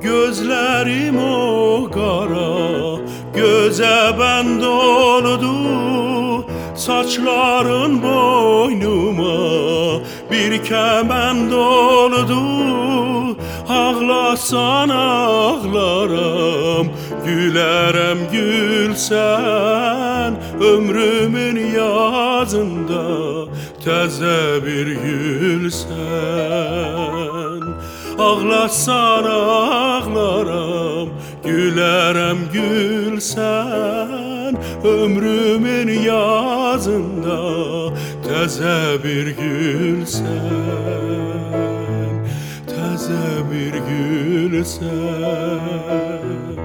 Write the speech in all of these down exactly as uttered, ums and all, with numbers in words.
Gözlerim o kara, göze ben doldu. Saçların boynuma bir kemen doldu. Ağlasan ağlarım, gülerem gülsen. Ömrümün yazında teze bir gülsen. Ağlasan ağlarım, gülerem gülsen. Ömrümün yazında teze bir gülsen. Teze bir gülsen.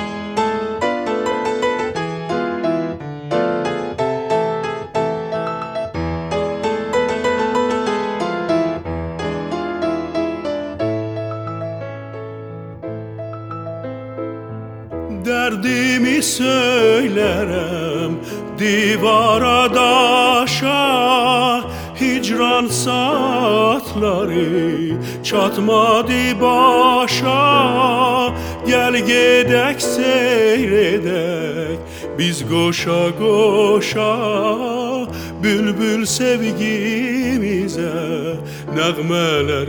Derdimi söylerim divara daşa. Hicran saatleri çatmadı başa. Gel gedek seyredek biz koşa koşa. Bülbül sevgimize nəğmələr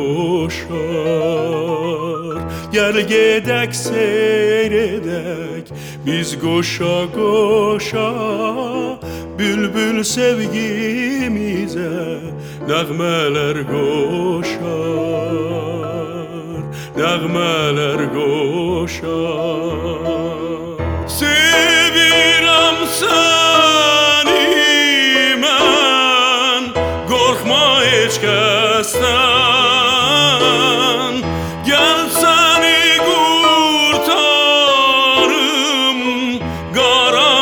qoşar. Gel gedek seyredek biz koşa koşa. Bülbül sevgimize nəğmələr qoşar. Nəğmələr qoşar. Sevirəm səni mən, qorxma heç kəsdən. Gəl səni qurtarım qara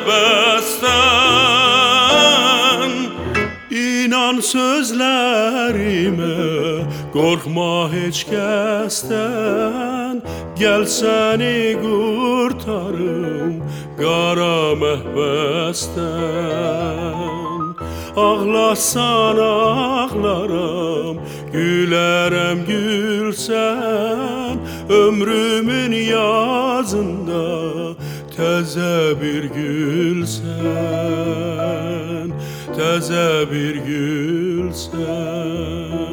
məhbəsdən. İnan sözlərimə, qorxma heç kəsdən. Gəl səni qurtarım qara məhbəsdən. Ağlasan ağlarım, gülərəm gülsən. Ömrümün yazında təzə bir gülsən. Təzə bir gülsən.